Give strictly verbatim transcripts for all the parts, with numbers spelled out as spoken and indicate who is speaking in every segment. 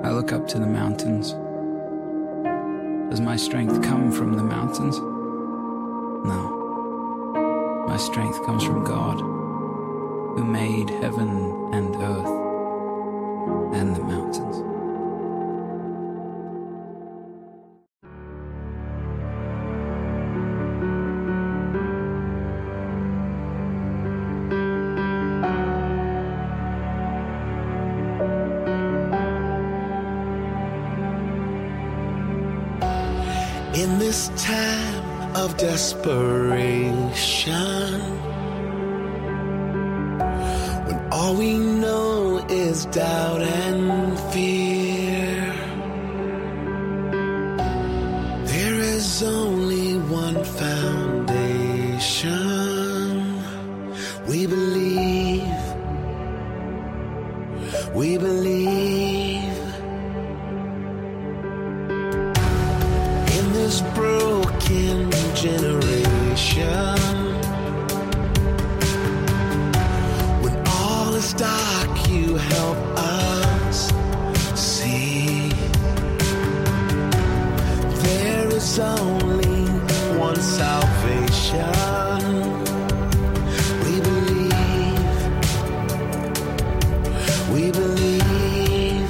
Speaker 1: I look up to the mountains. Does my strength come from the mountains? No. My strength comes from God, who made heaven and earth and the mountains.
Speaker 2: In this time of desperation, when all we know is doubt and fear, there is only one foundation. We believe, we believe. This broken generation, when all is dark, you help us see. There is only one salvation. We believe, we believe,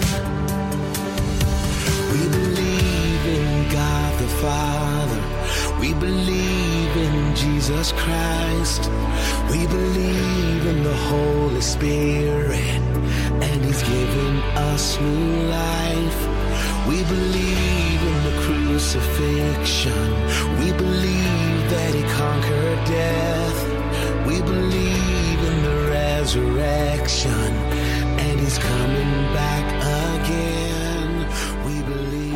Speaker 2: we believe in God the Father, we believe in Jesus Christ, we believe in the Holy Spirit, and He's given us new life. We believe in the crucifixion, we believe that He conquered death, we believe in the resurrection, and He's coming back again. We believe.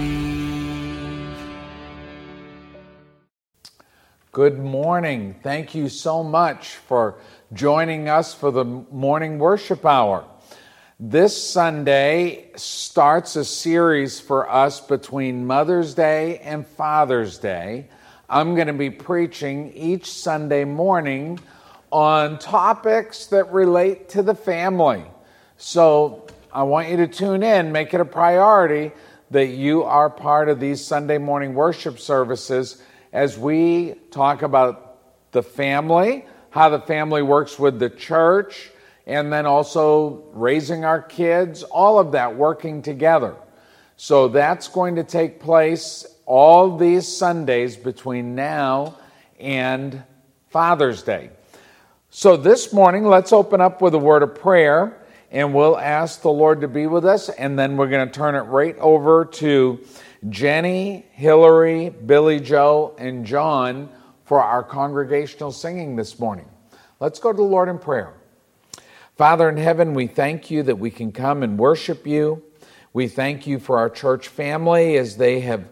Speaker 3: Good morning. Thank you so much for joining us for the morning worship hour. This Sunday starts a series for us between Mother's Day and Father's Day. I'm going to be preaching each Sunday morning on topics that relate to the family. So I want you to tune in, make it a priority that you are part of these Sunday morning worship services as we talk about the family, how the family works with the church, and then also raising our kids, all of that working together. So that's going to take place all these Sundays between now and Father's Day. So this morning, let's open up with a word of prayer, and we'll ask the Lord to be with us, and then we're going to turn it right over to Jenny, Hillary, Billy Joe, and John for our congregational singing this morning. Let's go to the Lord in prayer. Father in heaven, we thank you that we can come and worship you. We thank you for our church family as they have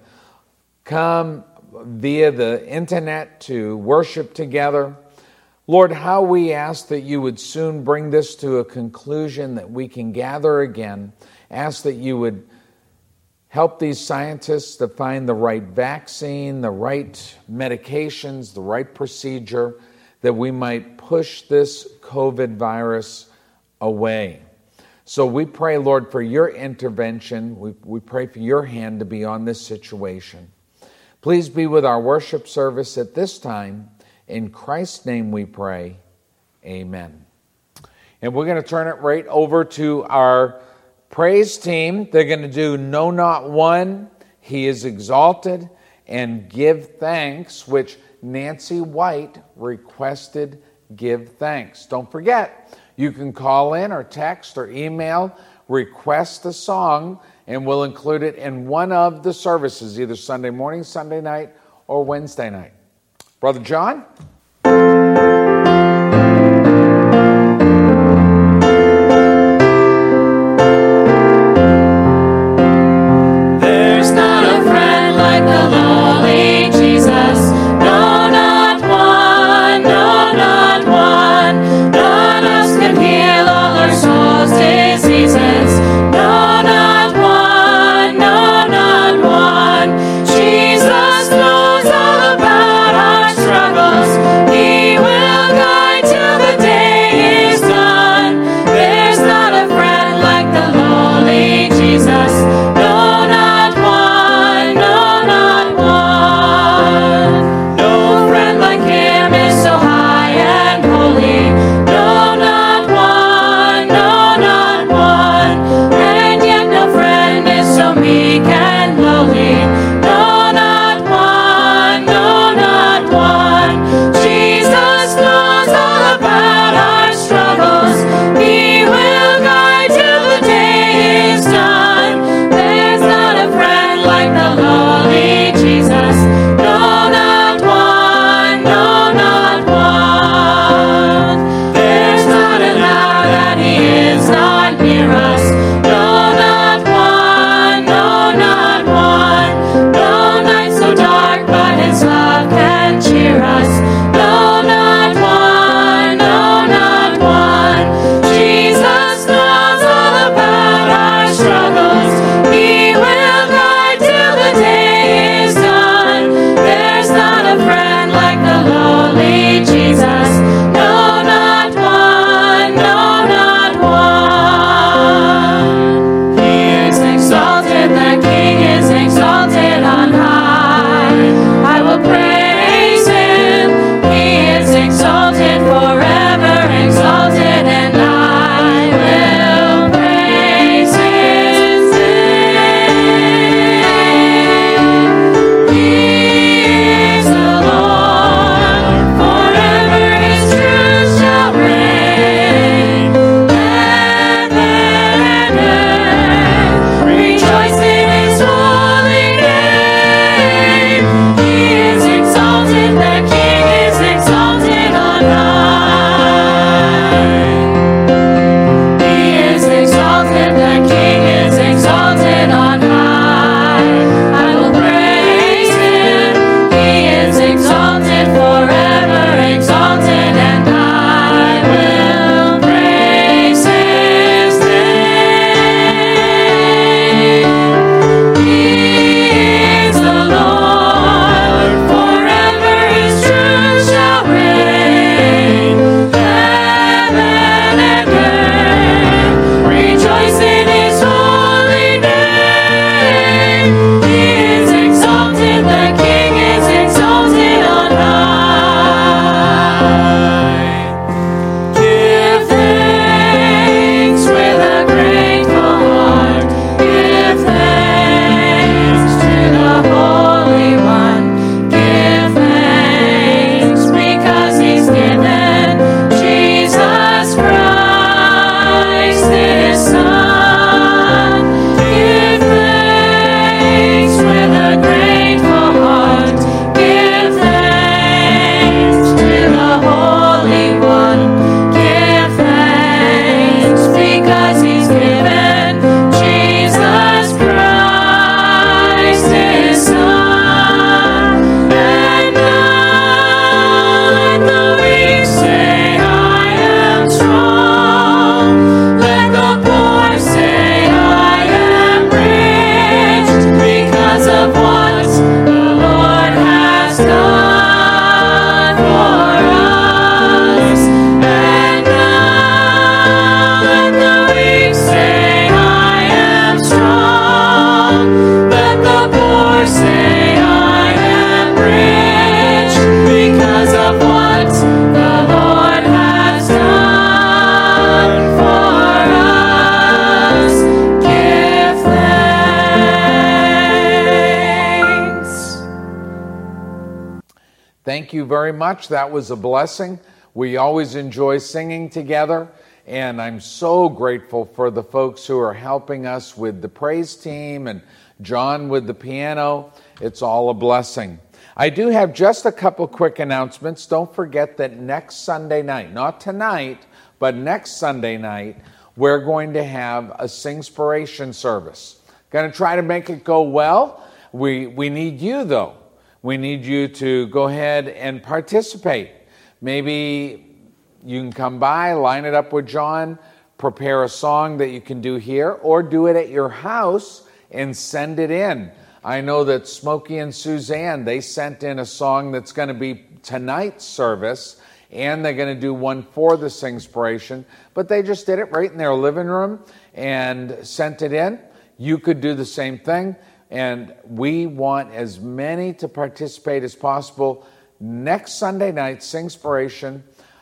Speaker 3: come via the internet to worship together. Lord, how we ask that you would soon bring this to a conclusion, that we can gather again. Ask that you would help these scientists to find the right vaccine, the right medications, the right procedure, that we might push this COVID virus away. So we pray, Lord, for your intervention. We, we pray for your hand to be on this situation. Please be with our worship service at this time. In Christ's name we pray, amen. And we're going to turn it right over to our praise team. They're going to do No Not One, He is Exalted, and Give Thanks, which Nancy White requested give thanks. Don't forget, you can call in or text or email, request a song, and we'll include it in one of the services, either Sunday morning, Sunday night, or Wednesday night. Brother John?
Speaker 4: There's not a friend like the lowly Jesus. No, not one, no, not one. None else can heal all our soul's diseases. No, not one, no, not one. Jesus knows all about our struggles.
Speaker 3: Thank you very much. That was a blessing. We always enjoy singing together, and I'm so grateful for the folks who are helping us with the praise team and John with the piano. It's all a blessing. I do have just a couple quick announcements. Don't forget that next Sunday night, not tonight, but next Sunday night, we're going to have a Singspiration service. Going to try to make it go well. We, we need you, though. We need you to go ahead and participate. Maybe you can come by, line it up with John, prepare a song that you can do here, or do it at your house and send it in. I know that Smokey and Suzanne, they sent in a song that's going to be tonight's service, and they're going to do one for the Singspiration, but they just did it right in their living room and sent it in. You could do the same thing, and we want as many to participate as possible. Next Sunday night, Singspiration.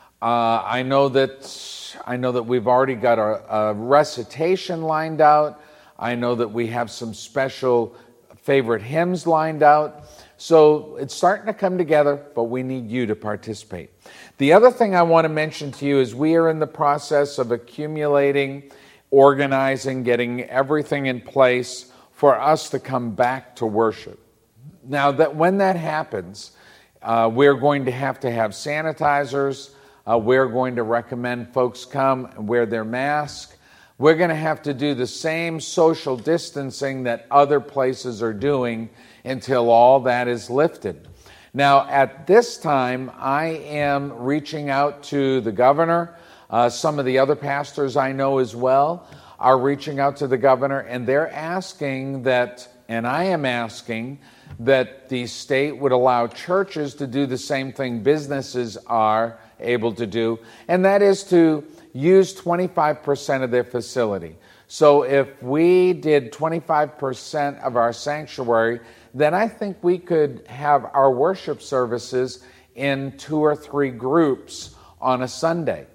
Speaker 3: Uh, I know that I know that we've already got a, a recitation lined out. I know that we have some special favorite hymns lined out. So it's starting to come together, but we need you to participate. The other thing I want to mention to you is we are in the process of accumulating, organizing, getting everything in place for us to come back to worship. Now, that when that happens, uh, we're going to have to have sanitizers. Uh, we're going to recommend folks come and wear their mask. We're going to have to do the same social distancing that other places are doing until all that is lifted. Now, at this time, I am reaching out to the governor. Uh, some of the other pastors I know as well are reaching out to the governor, and they're asking that, and I am asking, that the state would allow churches to do the same thing businesses are able to do, and that is to use twenty-five percent of their facility. So if we did twenty-five percent of our sanctuary, then I think we could have our worship services in two or three groups on a Sunday.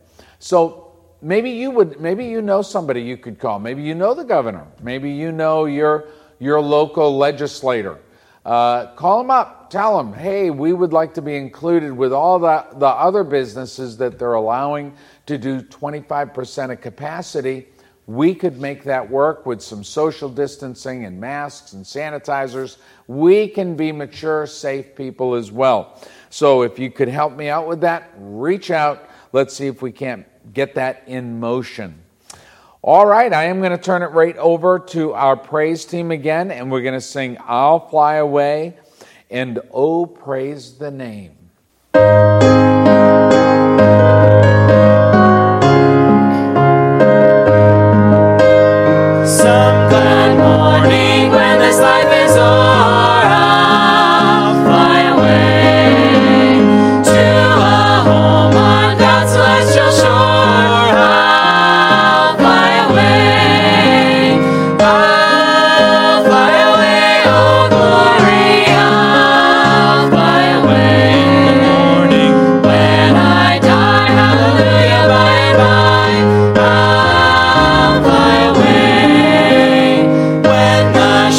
Speaker 3: So maybe you would, maybe you know somebody you could call. Maybe you know the governor. Maybe you know your your local legislator. Uh, call them up. Tell them, hey, we would like to be included with all the, the other businesses that they're allowing to do twenty-five percent of capacity. We could make that work with some social distancing and masks and sanitizers. We can be mature, safe people as well. So if you could help me out with that, reach out. Let's see if we can't get that in motion. All right, I am going to turn it right over to our praise team again, and we're going to sing I'll Fly Away and Oh, Praise the Name.
Speaker 4: Some glad morning when this life is o'er, I'll fly away to a home on God's celestial shore. I'll fly away, I'll fly away, oh glory, I'll fly away. In the morning when I die, hallelujah, by and by, I'll fly away. When the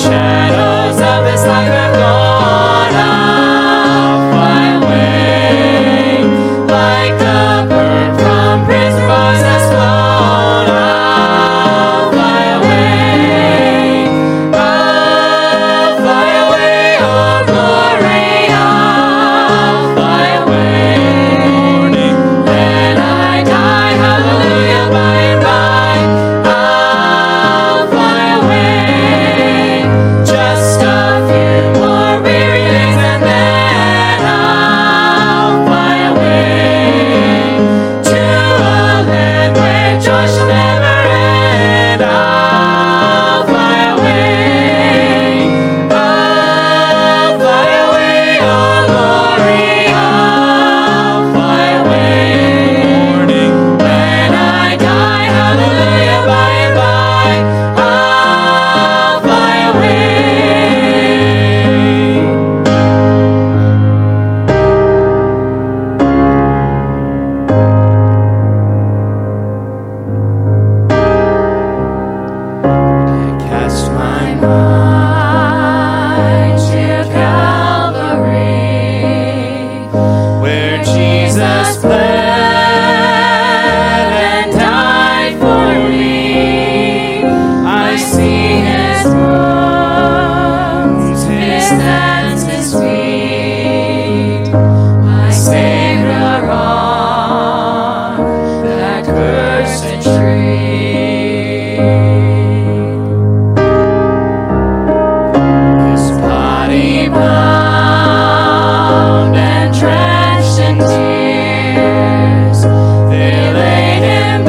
Speaker 4: bound and drenched in tears, they laid him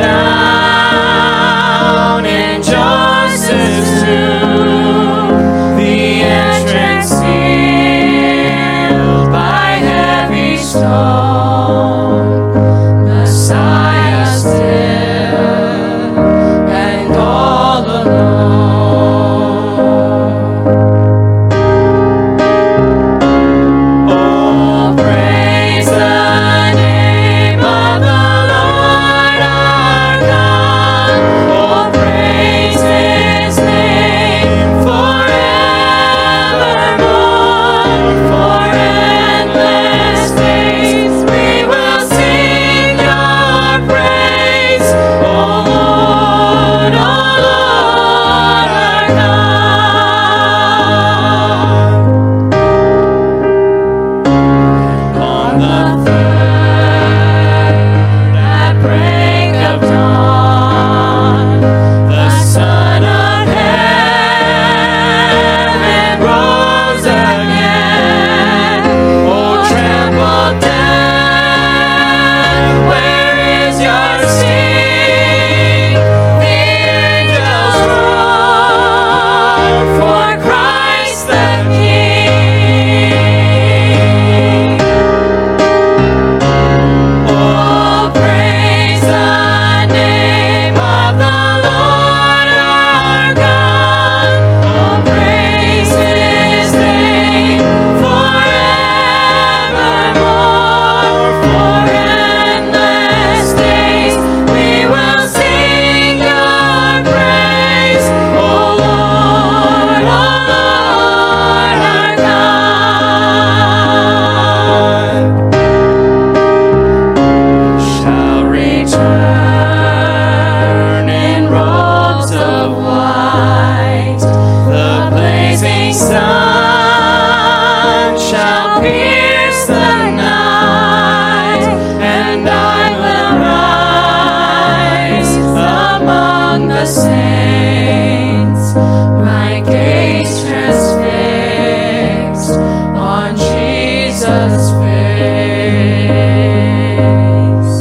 Speaker 4: down in Joseph's tomb, the entrance sealed by heavy stone. Messiah still and all alone. Oh, praise the name of the Lord our God. Oh, praise his name forevermore. For endless days we will sing your praise. Oh Lord, oh Lord our God. On the third, at break of dawn, the Son of Heaven rose again. Oh, tremble death, where is your sting? The angels roar for Christ the King. Oh, praise the name of the Lord our God. Oh, praise his name forevermore. For endless days we will sing your praise. Oh Lord, oh Lord our God. Shall return in robes of white, the blazing sun shall pierce the night, and I will rise among the saints, my gaze transfixed on Jesus' face.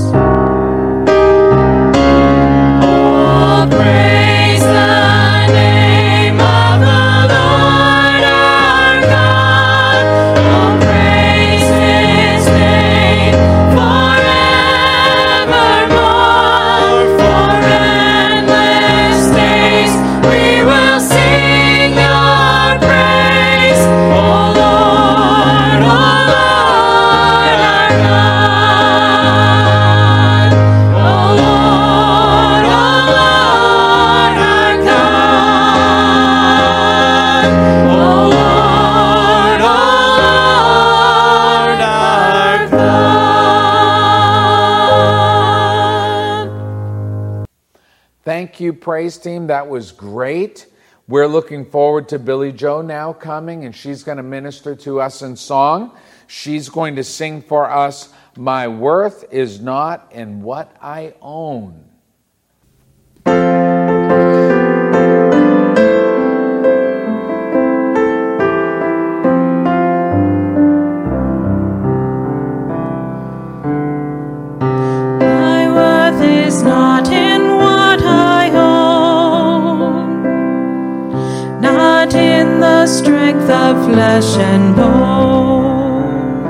Speaker 4: Oh, praise the name of the Lord our God. Oh, praise his name forevermore. For endless days we will sing your praise. Oh Lord, oh Lord our God. Oh Lord, oh Lord our God. Oh Lord, oh Lord our God.
Speaker 3: Thank you, praise team. That was great. We're looking forward to Billy Joe now coming, and she's going to minister to us in song. She's going to sing for us, "My worth is not in what I own."
Speaker 4: My worth is not in what I own, not in the strength of flesh and bone,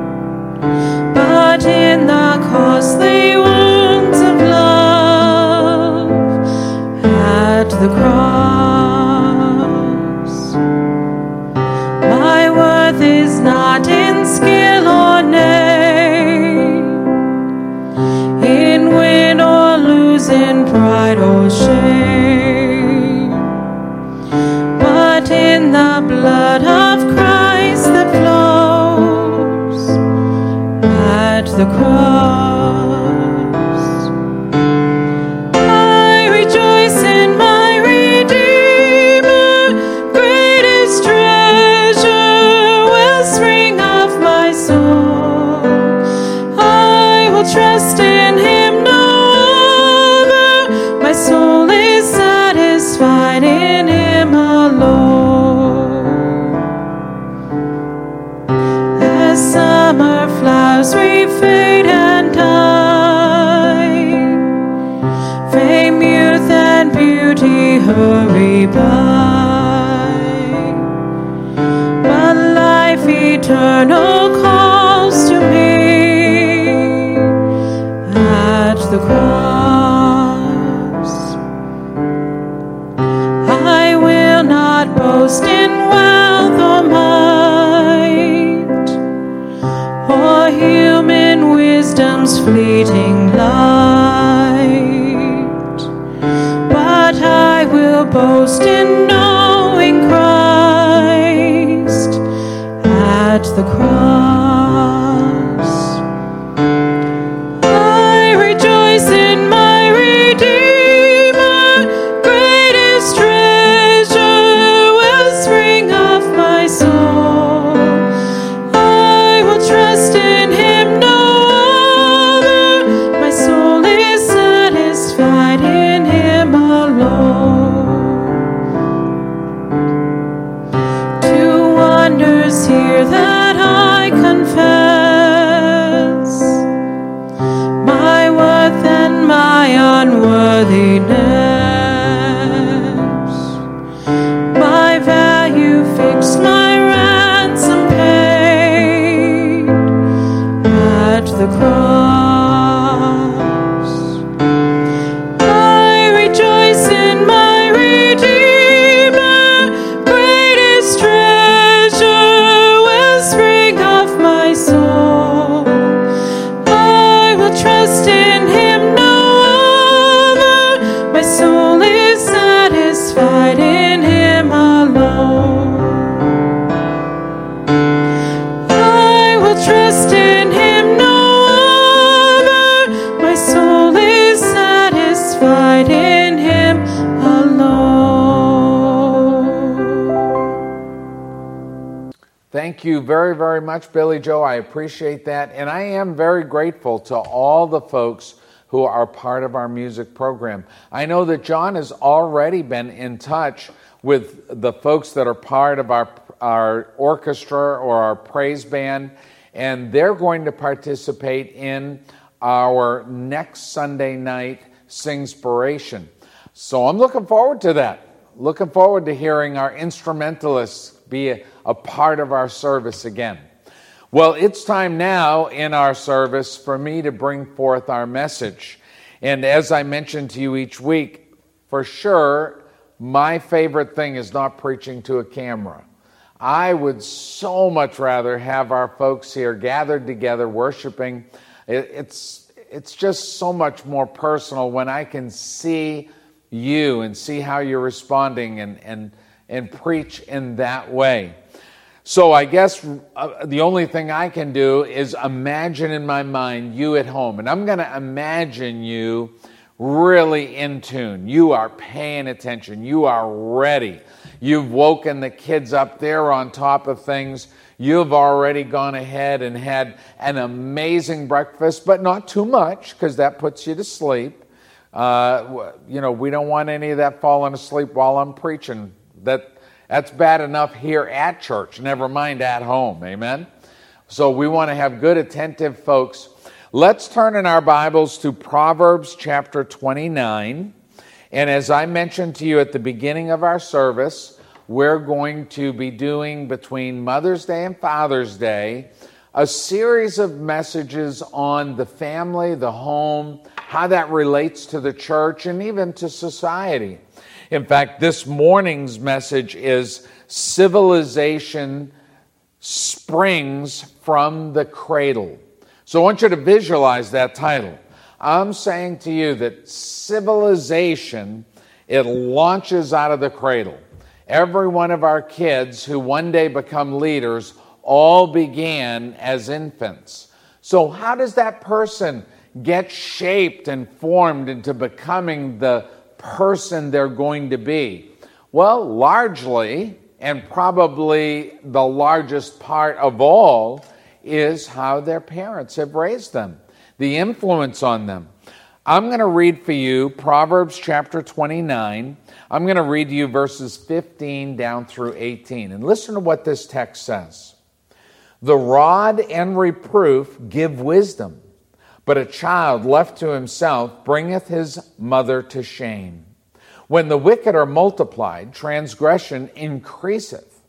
Speaker 4: but in the costly wounds of love at the cross. My worth is not in skill or name, in win or lose, in pride or shame, but in the blood of Christ that flows at the cross. I rejoice in my Redeemer, greatest treasure, wellspring of my soul. I will trust in him no other, my soul is satisfied in him alone. eternal calls to me at the cross. I will not boast in wealth or might, or human wisdom's fleeting light, but I will boast in knowing Christ at the cross. I rejoice in my Redeemer, greatest treasure, wellspring of my soul. I will trust in him, no other. My soul is satisfied in him alone. Two wonders here that I confess, my worth and my unworthiness, my value fixed, my ransom paid at the cross. I rejoice in my Redeemer, greatest treasure, wellspring of my soul. I will trust in him, no other. My soul is satisfied in him alone. I will trust in him, no other. My soul is satisfied in him alone.
Speaker 3: Thank you very, very much, Billy Joe. I appreciate that. And I am very grateful to all the folks who are part of our music program. I know that John has already been in touch with the folks that are part of our, our orchestra or our praise band, and they're going to participate in our next Sunday night Singspiration. So I'm looking forward to that. Looking forward to hearing our instrumentalists be a, a part of our service again. Well, it's time now in our service for me to bring forth our message. And as I mentioned to you each week, for sure, my favorite thing is not preaching to a camera. I would so much rather have our folks here gathered together worshiping. It, it's, it's just so much more personal when I can see you and see how you're responding and, and, and preach in that way. So I guess uh, the only thing I can do is imagine in my mind you at home. And I'm going to imagine you really in tune. You are paying attention. You are ready. You've woken the kids up there on top of things. You've already gone ahead and had an amazing breakfast, but not too much because that puts you to sleep. Uh, you know, we don't want any of that falling asleep while I'm preaching. That That's bad enough here at church, never mind at home, amen? So we want to have good, attentive folks. Let's turn in our Bibles to Proverbs chapter twenty-nine. And as I mentioned to you at the beginning of our service, we're going to be doing between Mother's Day and Father's Day a series of messages on the family, the home, how that relates to the church and even to society. In fact, this morning's message is Civilization Springs from the Cradle. So I want you to visualize that title. I'm saying to you that civilization, it launches out of the cradle. Every one of our kids who one day become leaders all began as infants. So how does that person get shaped and formed into becoming the person they're going to be? Well, largely, and probably the largest part of all, is how their parents have raised them, the influence on them. I'm going to read for you Proverbs chapter twenty-nine. I'm going to read to you verses fifteen down through eighteen. And listen to what this text says. The rod and reproof give wisdom, but a child left to himself bringeth his mother to shame. When the wicked are multiplied, transgression increaseth,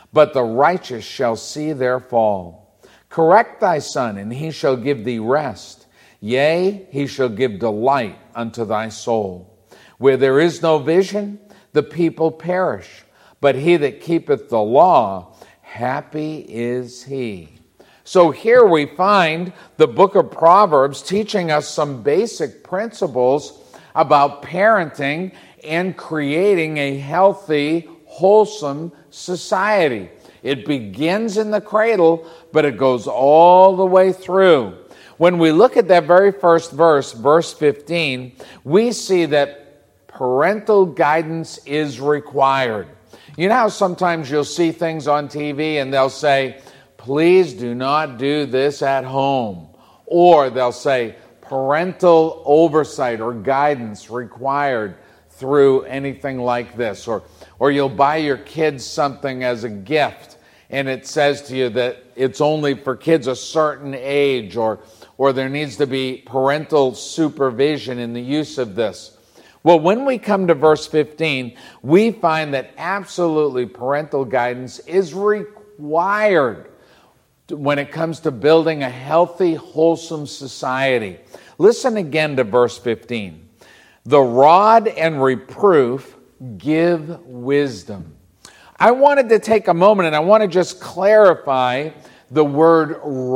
Speaker 3: but the righteous shall see their fall. Correct thy son, and he shall give thee rest. Yea, he shall give delight unto thy soul. Where there is no vision, the people perish. But he that keepeth the law, happy is he. So here we find the book of Proverbs teaching us some basic principles about parenting and creating a healthy, wholesome society. It begins in the cradle, but it goes all the way through. When we look at that very first verse, verse fifteen, we see that parental guidance is required. You know how sometimes you'll see things on T V and they'll say, please do not do this at home. Or they'll say, parental oversight or guidance required through anything like this. Or, or you'll buy your kids something as a gift and it says to you that it's only for kids a certain age, or, or there needs to be parental supervision in the use of this. Well, when we come to verse fifteen, we find that absolutely parental guidance is required when it comes to building a healthy, wholesome society. Listen again to verse fifteen. The rod and reproof give wisdom. I wanted to take a moment and I want to just clarify the word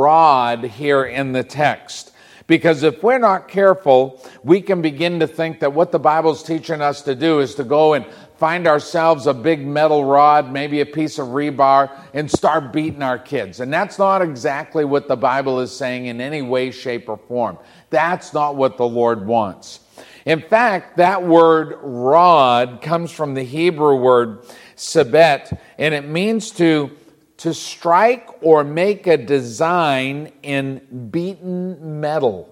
Speaker 3: rod here in the text. Because if we're not careful, we can begin to think that what the Bible's teaching us to do is to go and find ourselves a big metal rod, maybe a piece of rebar, and start beating our kids. And that's not exactly what the Bible is saying in any way, shape, or form. That's not what the Lord wants. In fact, that word rod comes from the Hebrew word sabet, and it means to, to strike or make a design in beaten metal.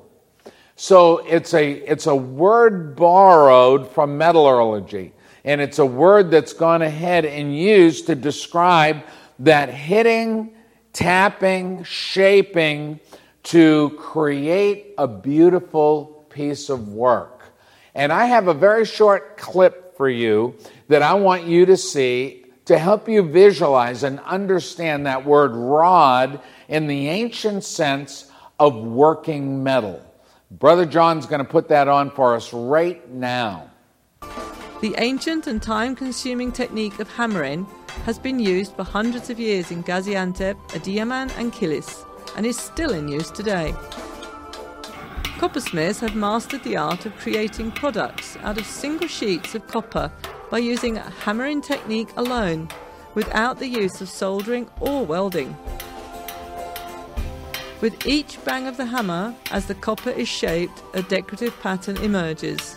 Speaker 3: So it's a, it's a word borrowed from metallurgy. And it's a word that's gone ahead and used to describe that hitting, tapping, shaping to create a beautiful piece of work. And I have a very short clip for you that I want you to see to help you visualize and understand that word rod in the ancient sense of working metal. Brother John's going to put that on for us right now.
Speaker 5: The ancient and time-consuming technique of hammering has been used for hundreds of years in Gaziantep, Adiyaman and Kilis, and is still in use today. Coppersmiths have mastered the art of creating products out of single sheets of copper by using a hammering technique alone, without the use of soldering or welding. With each bang of the hammer, as the copper is shaped, a decorative pattern emerges.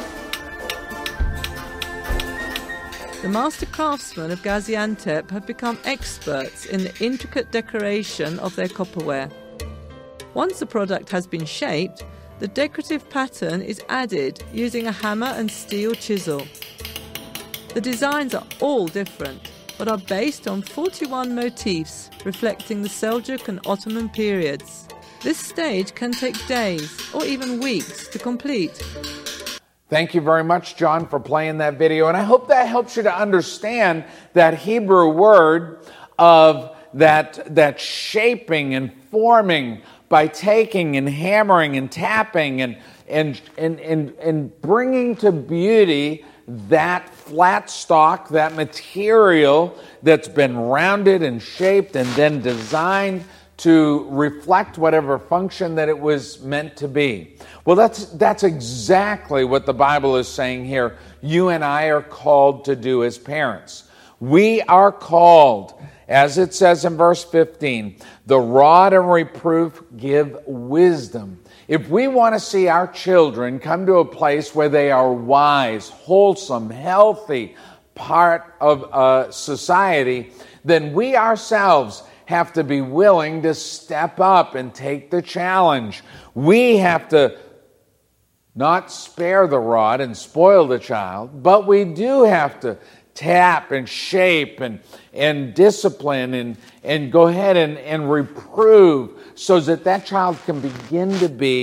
Speaker 5: The master craftsmen of Gaziantep have become experts in the intricate decoration of their copperware. Once the product has been shaped, the decorative pattern is added using a hammer and steel chisel. The designs are all different, but are based on forty-one motifs reflecting the Seljuk and Ottoman periods. This stage can take days or even weeks to complete.
Speaker 3: Thank you very much, John, for playing that video. And I hope that helps you to understand that Hebrew word of that, that shaping and forming by taking and hammering and tapping and, and, and, and, and bringing to beauty that flat stock, that material that's been rounded and shaped and then designed to reflect whatever function that it was meant to be. Well, that's that's exactly what the Bible is saying here. You and I are called to do as parents. We are called, as it says in verse fifteen, the rod and reproof give wisdom. If we want to see our children come to a place where they are wise, wholesome, healthy, part of uh, society, then we ourselves have to be willing to step up and take the challenge. We have to not spare the rod and spoil the child, but we do have to tap and shape and, and discipline and, and go ahead and, and reprove so that that child can begin to be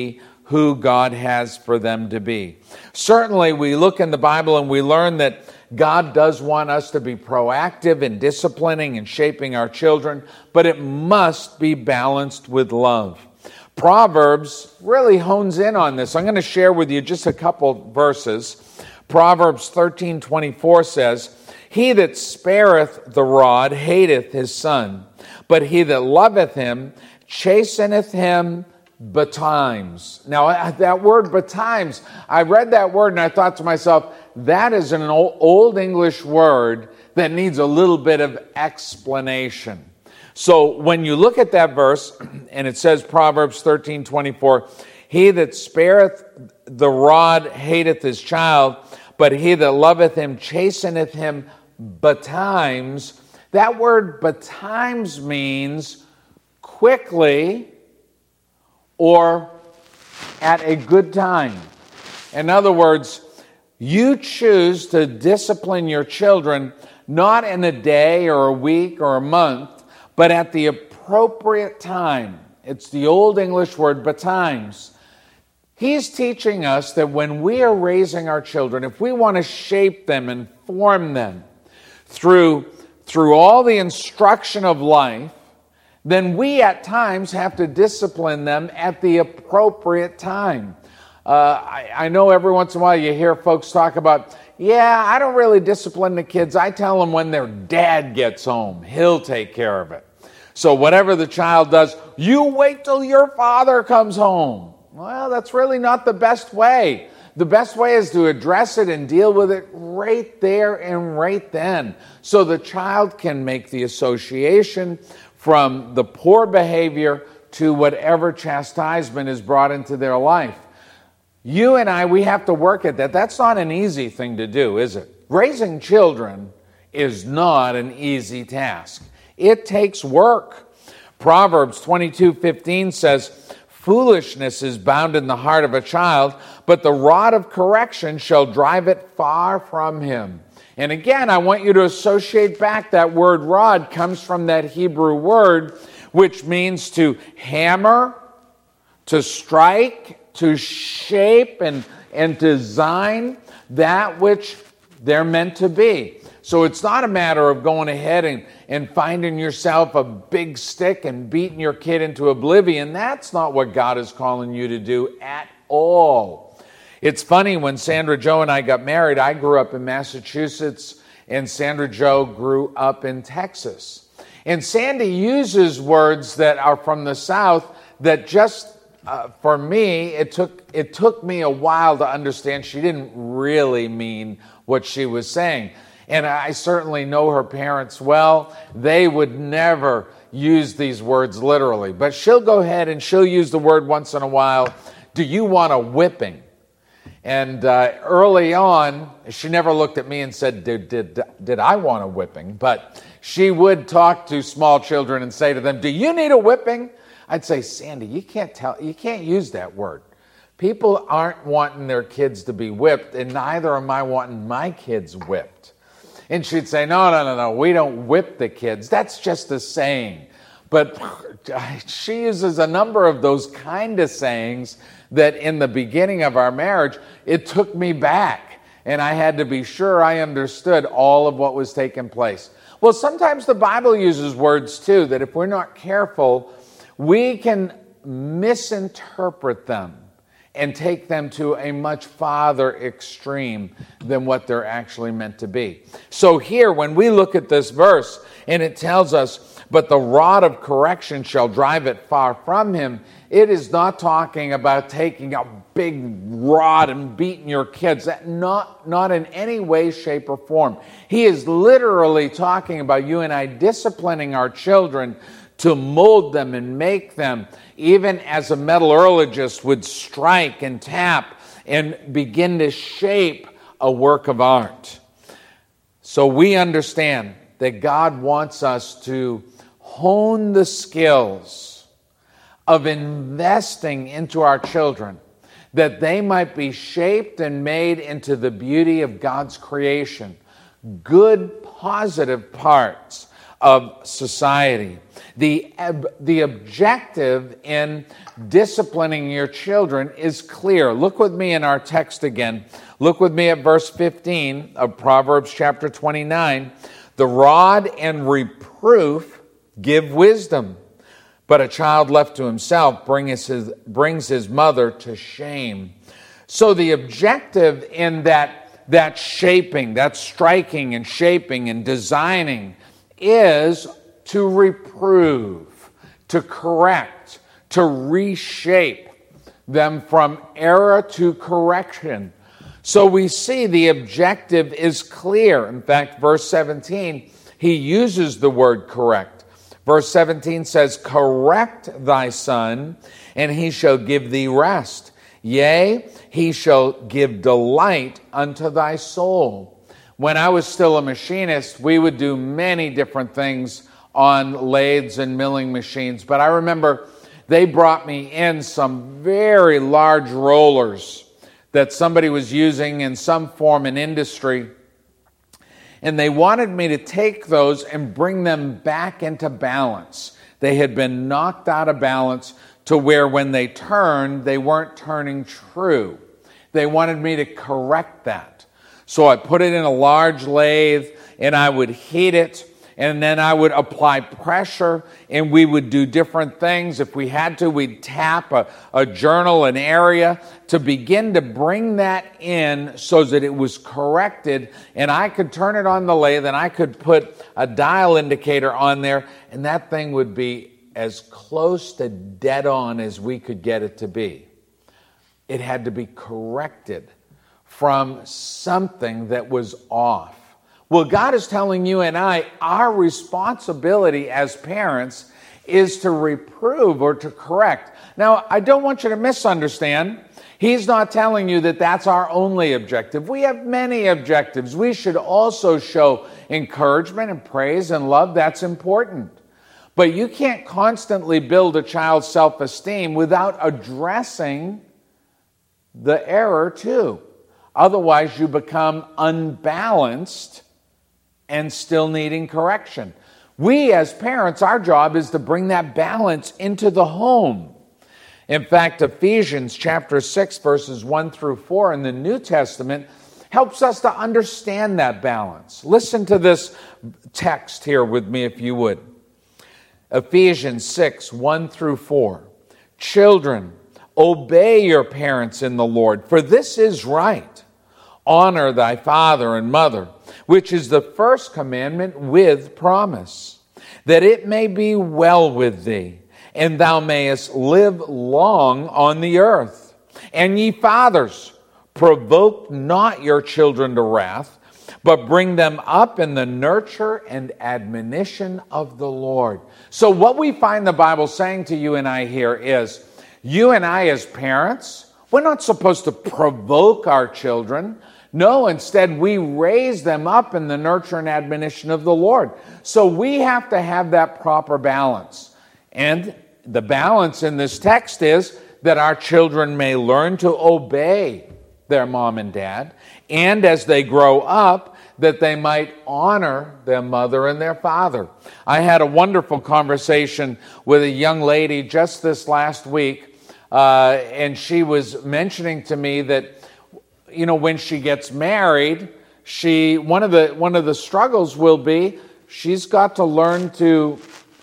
Speaker 3: who God has for them to be. Certainly, we look in the Bible and we learn that God does want us to be proactive in disciplining and shaping our children, but it must be balanced with love. Proverbs really hones in on this. I'm going to share with you just a couple verses. Proverbs thirteen twenty-four says, "He that spareth the rod hateth his son, but he that loveth him chasteneth him betimes." Now, that word betimes, I read that word and I thought to myself, that is an old English word that needs a little bit of explanation. So when you look at that verse, and it says, Proverbs thirteen twenty-four, "He that spareth the rod hateth his child, but he that loveth him chasteneth him betimes." That word betimes means quickly or at a good time. In other words, you choose to discipline your children not in a day or a week or a month, but at the appropriate time. It's the old English word betimes. He's teaching us that when we are raising our children, if we want to shape them and form them through, through all the instruction of life, then we at times have to discipline them at the appropriate time. Uh, I, I know every once in a while you hear folks talk about, yeah, I don't really discipline the kids. I tell them when their dad gets home, he'll take care of it. So whatever the child does, you wait till your father comes home. Well, that's really not the best way. The best way is to address it and deal with it right there and right then, so the child can make the association from the poor behavior to whatever chastisement is brought into their life. You and I, we have to work at that. That's not an easy thing to do, is it? Raising children is not an easy task. It takes work. Proverbs twenty-two fifteen says, "Foolishness is bound in the heart of a child, but the rod of correction shall drive it far from him." And again, I want you to associate back that word rod comes from that Hebrew word, which means to hammer, to strike, to shape and, and design that which they're meant to be. So it's not a matter of going ahead and, and finding yourself a big stick and beating your kid into oblivion. That's not what God is calling you to do at all. It's funny, when Sandra Jo and I got married, I grew up in Massachusetts and Sandra Jo grew up in Texas. And Sandy uses words that are from the South that just, uh, for me, it took it took me a while to understand she didn't really mean what she was saying. And I certainly know her parents well. They would never use these words literally. But she'll go ahead and she'll use the word once in a while, "Do you want a whipping?" And uh, early on, she never looked at me and said, did, did, did I want a whipping? But she would talk to small children and say to them, "Do you need a whipping?" I'd say, "Sandy, you can't tell, you can't use that word. People aren't wanting their kids to be whipped, and neither am I wanting my kids whipped." And she'd say, no, no, no, no, we don't whip the kids. That's just a saying. But she uses a number of those kind of sayings that in the beginning of our marriage, it took me back. And I had to be sure I understood all of what was taking place. Well, sometimes the Bible uses words too that if we're not careful, we can misinterpret them and take them to a much farther extreme than what they're actually meant to be. So here, when we look at this verse, and it tells us, "But the rod of correction shall drive it far from him," it is not talking about taking a big rod and beating your kids. That not, not in any way, shape, or form. He is literally talking about you and I disciplining our children to mold them and make them, even as a metallurgist would strike and tap and begin to shape a work of art. So we understand that God wants us to hone the skills of investing into our children, that they might be shaped and made into the beauty of God's creation, good, positive parts of society. The, the objective in disciplining your children is clear. Look with me in our text again. Look with me at verse fifteen of Proverbs chapter twenty-nine. The rod and reproof give wisdom, but a child left to himself brings his, brings his mother to shame. So the objective in that, that shaping, that striking and shaping and designing is to reprove, to correct, to reshape them from error to correction. So we see the objective is clear. In fact, verse seventeen, he uses the word correct. Verse seventeen says, correct thy son, and he shall give thee rest. Yea, he shall give delight unto thy soul. When I was still a machinist, we would do many different things on lathes and milling machines. But I remember they brought me in some very large rollers that somebody was using in some form in industry. And they wanted me to take those and bring them back into balance. They had been knocked out of balance to where when they turned, they weren't turning true. They wanted me to correct that. So I put it in a large lathe and I would heat it, and then I would apply pressure, and we would do different things. If we had to, we'd tap a, a journal, an area, to begin to bring that in so that it was corrected, and I could turn it on the lathe, and I could put a dial indicator on there, and that thing would be as close to dead on as we could get it to be. It had to be corrected from something that was off. Well, God is telling you and I, our responsibility as parents is to reprove or to correct. Now, I don't want you to misunderstand. He's not telling you that that's our only objective. We have many objectives. We should also show encouragement and praise and love. That's important. But you can't constantly build a child's self-esteem without addressing the error too. Otherwise, you become unbalanced and still needing correction. We as parents, our job is to bring that balance into the home. In fact, Ephesians chapter six, verses one through four in the New Testament helps us to understand that balance. Listen to this text here with me if you would. Ephesians six, one through four. Children, obey your parents in the Lord, for this is right. Honor thy father and mother, which is the first commandment with promise, that it may be well with thee, and thou mayest live long on the earth. And ye fathers, provoke not your children to wrath, but bring them up in the nurture and admonition of the Lord. So what we find the Bible saying to you and I here is, you and I as parents, we're not supposed to provoke our children. No, instead we raise them up in the nurture and admonition of the Lord. So we have to have that proper balance. And the balance in this text is that our children may learn to obey their mom and dad, and as they grow up, that they might honor their mother and their father. I had a wonderful conversation with a young lady just this last week, uh, and she was mentioning to me that, you know, when she gets married, she one of the one of the struggles will be she's got to learn to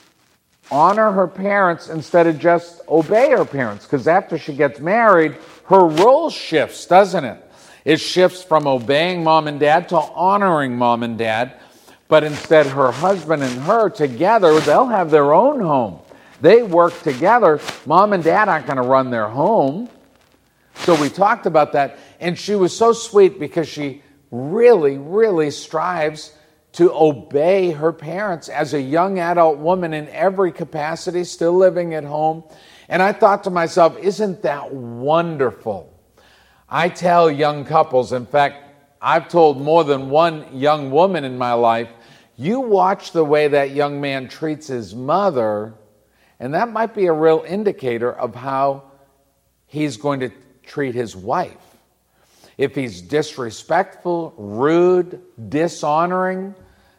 Speaker 3: honor her parents instead of just obey her parents. Because after she gets married, her role shifts, doesn't it? It shifts from obeying mom and dad to honoring mom and dad. But instead, her husband and her together, they'll have their own home. They work together. Mom and dad aren't going to run their home. So we talked about that. And she was so sweet because she really, really strives to obey her parents as a young adult woman in every capacity, still living at home. And I thought to myself, isn't that wonderful? I tell young couples, in fact, I've told more than one young woman in my life, you watch the way that young man treats his mother, and that might be a real indicator of how he's going to treat his wife. If he's disrespectful, rude, dishonoring,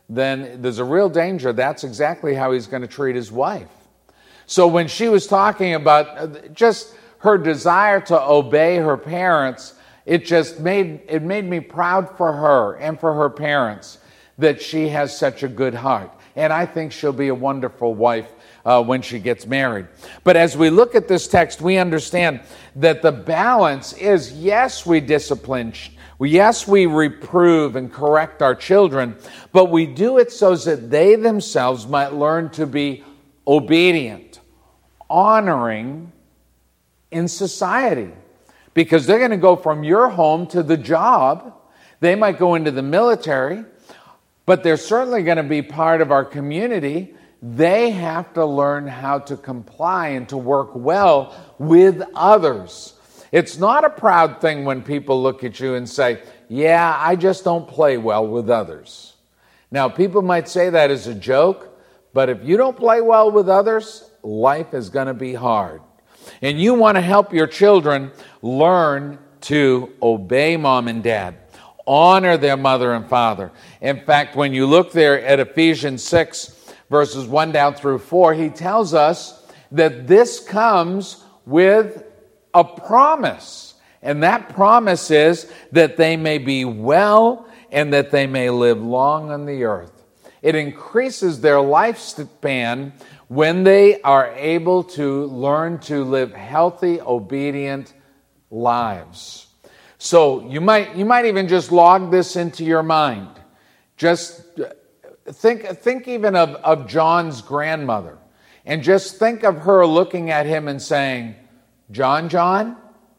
Speaker 3: then there's a real danger that's exactly how he's going to treat his wife. So when she was talking about just her desire to obey her parents, it just made it made me proud for her and for her parents that she has such a good heart. And I think she'll be a wonderful wife uh, when she gets married. But as we look at this text, we understand that the balance is, yes, we discipline, yes, we reprove and correct our children, but we do it so that they themselves might learn to be obedient, honoring in society. Because they're going to go from your home to the job. They might go into the military, but they're certainly going to be part of our community. They have to learn how to comply and to work well with others. It's not a proud thing when people look at you and say, yeah, I just don't play well with others. Now, people might say that as a joke, but if you don't play well with others, life is going to be hard. And you want to help your children learn to obey mom and dad, honor their mother and father. In fact, when you look there at Ephesians six, verses one down through four, he tells us that this comes with a promise. And that promise is that they may be well and that they may live long on the earth. It increases their lifespan when they are able to learn to live healthy, obedient lives. So you might you might even just log this into your mind. Just think think even of, of John's grandmother, and just think of her looking at him and saying, John, John,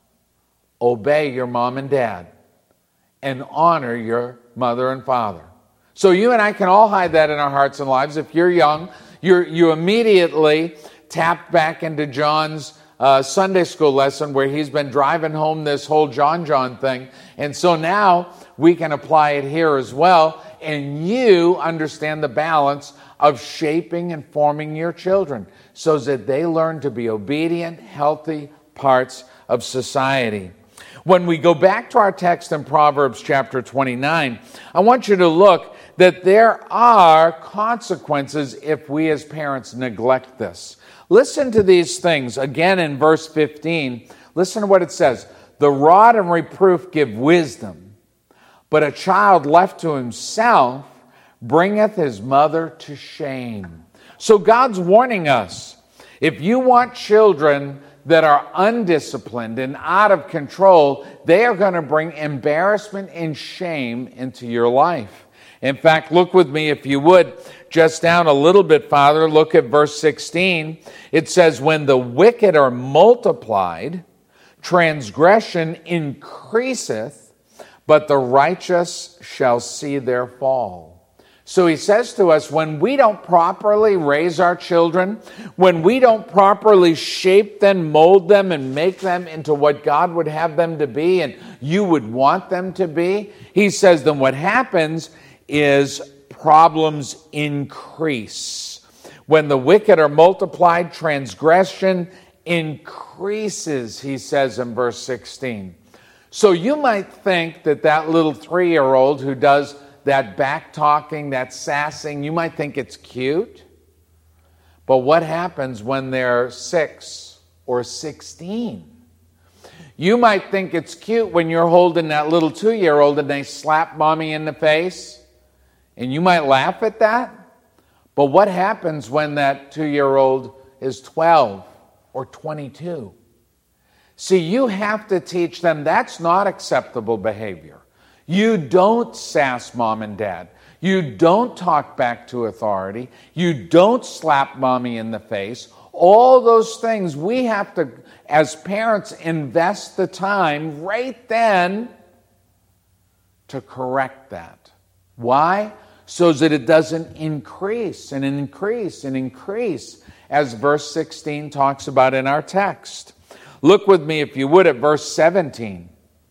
Speaker 3: obey your mom and dad and honor your mother and father. So you and I can all hide that in our hearts and lives. If you're young, you're, you immediately tap back into John's uh, Sunday school lesson where he's been driving home this whole John John thing. And so now we can apply it here as well. And you understand the balance of shaping and forming your children so that they learn to be obedient, healthy parts of society. When we go back to our text in Proverbs chapter twenty-nine, I want you to look that there are consequences if we as parents neglect this. Listen to these things again in verse fifteen. Listen to what it says. The rod and reproof give wisdom, but a child left to himself bringeth his mother to shame. So God's warning us. If you want children that are undisciplined and out of control, they are going to bring embarrassment and shame into your life. In fact, look with me, if you would, just down a little bit farther. Look at verse sixteen. It says, when the wicked are multiplied, transgression increaseth, but the righteous shall see their fall. So he says to us, when we don't properly raise our children, when we don't properly shape them, mold them, and make them into what God would have them to be and you would want them to be, he says then what happens is problems increase. When the wicked are multiplied, transgression increases, he says in verse sixteen. So you might think that that little three-year-old who does that back-talking, that sassing, you might think it's cute. But what happens when they're six or sixteen? You might think it's cute when you're holding that little two-year-old and they slap mommy in the face. And you might laugh at that. But what happens when that two-year-old is twelve or twenty-two? See, you have to teach them that's not acceptable behavior. You don't sass mom and dad. You don't talk back to authority. You don't slap mommy in the face. All those things we have to, as parents, invest the time right then to correct that. Why? So that it doesn't increase and increase and increase, as verse sixteen talks about in our text. Look with me, if you would, at verse seventeen.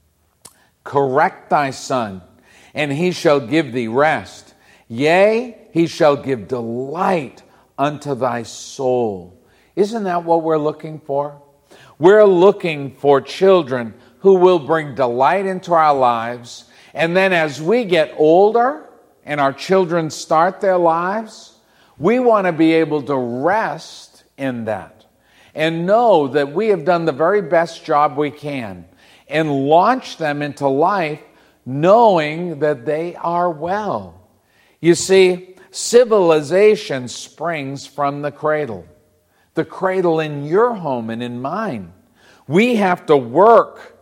Speaker 3: Correct thy son, and he shall give thee rest. Yea, he shall give delight unto thy soul. Isn't that what we're looking for? We're looking for children who will bring delight into our lives. And then as we get older, and our children start their lives, we want to be able to rest in that and know that we have done the very best job we can and launch them into life knowing that they are well. You see, civilization springs from the cradle. The cradle in your home and in mine. We have to work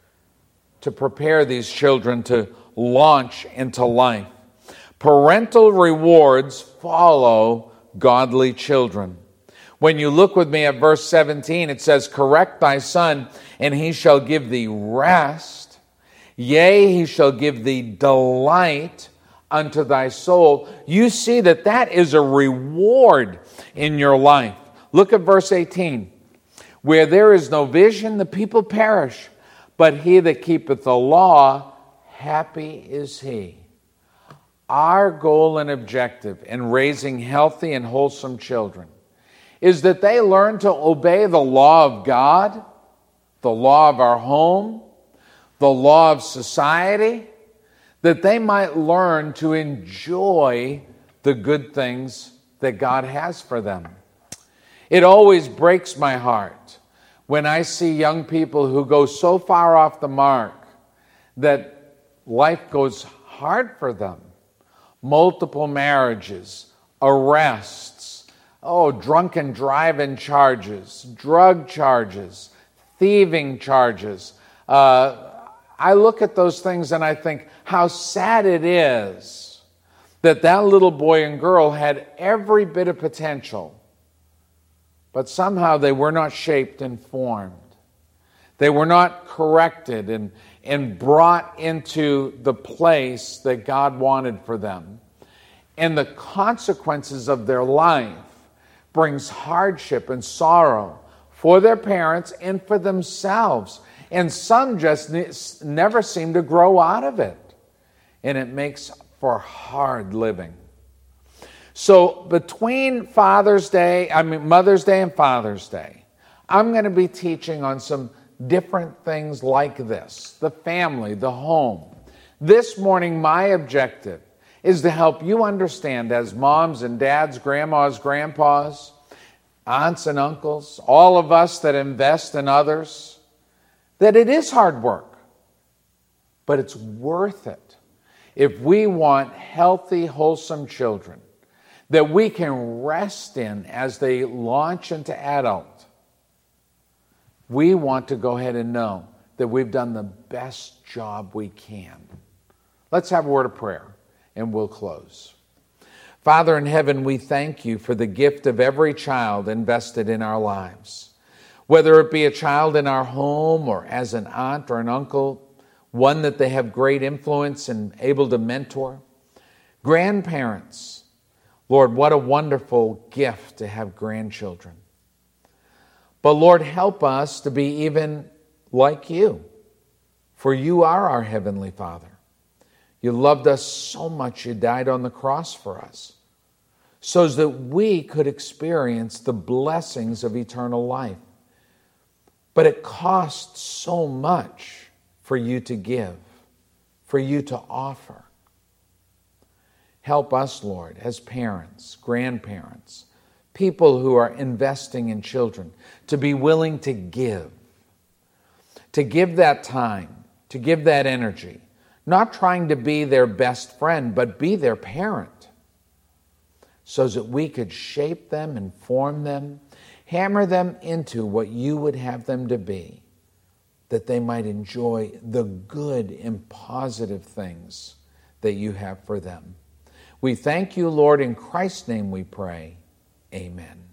Speaker 3: to prepare these children to launch into life. Parental rewards follow godly children. When you look with me at verse seventeen, it says, "Correct thy son, and he shall give thee rest. Yea, he shall give thee delight unto thy soul." You see that that is a reward in your life. Look at verse eighteen. "Where there is no vision, the people perish. But he that keepeth the law, happy is he." Our goal and objective in raising healthy and wholesome children is that they learn to obey the law of God, the law of our home, the law of society, that they might learn to enjoy the good things that God has for them. It always breaks my heart when I see young people who go so far off the mark that life goes hard for them. Multiple marriages, arrests, oh, drunken driving charges, drug charges, thieving charges. Uh, I look at those things and I think how sad it is that that little boy and girl had every bit of potential, but somehow they were not shaped and formed. They were not corrected and, and brought into the place that God wanted for them. And the consequences of their life brings hardship and sorrow for their parents and for themselves. And some just ne- never seem to grow out of it. And it makes for hard living. So between Father's Day, I mean Mother's Day and Father's Day, I'm going to be teaching on some different things like this. The family, the home. This morning, my objective is to help you understand as moms and dads, grandmas, grandpas, aunts and uncles, all of us that invest in others, that it is hard work, but it's worth it if we want healthy, wholesome children that we can rest in as they launch into adult. We want to go ahead and know that we've done the best job we can. Let's have a word of prayer, and we'll close. Father in heaven, we thank you for the gift of every child invested in our lives. Whether it be a child in our home or as an aunt or an uncle, one that they have great influence and able to mentor. Grandparents, Lord, what a wonderful gift to have grandchildren. But Lord, help us to be even like you, for you are our Heavenly Father. You loved us so much, you died on the cross for us, so that we could experience the blessings of eternal life. But it costs so much for you to give, for you to offer. Help us, Lord, as parents, grandparents, people who are investing in children, to be willing to give, to give that time, to give that energy, not trying to be their best friend, but be their parent, so that we could shape them and form them, hammer them into what you would have them to be, that they might enjoy the good and positive things that you have for them. We thank you, Lord, in Christ's name we pray. Amen.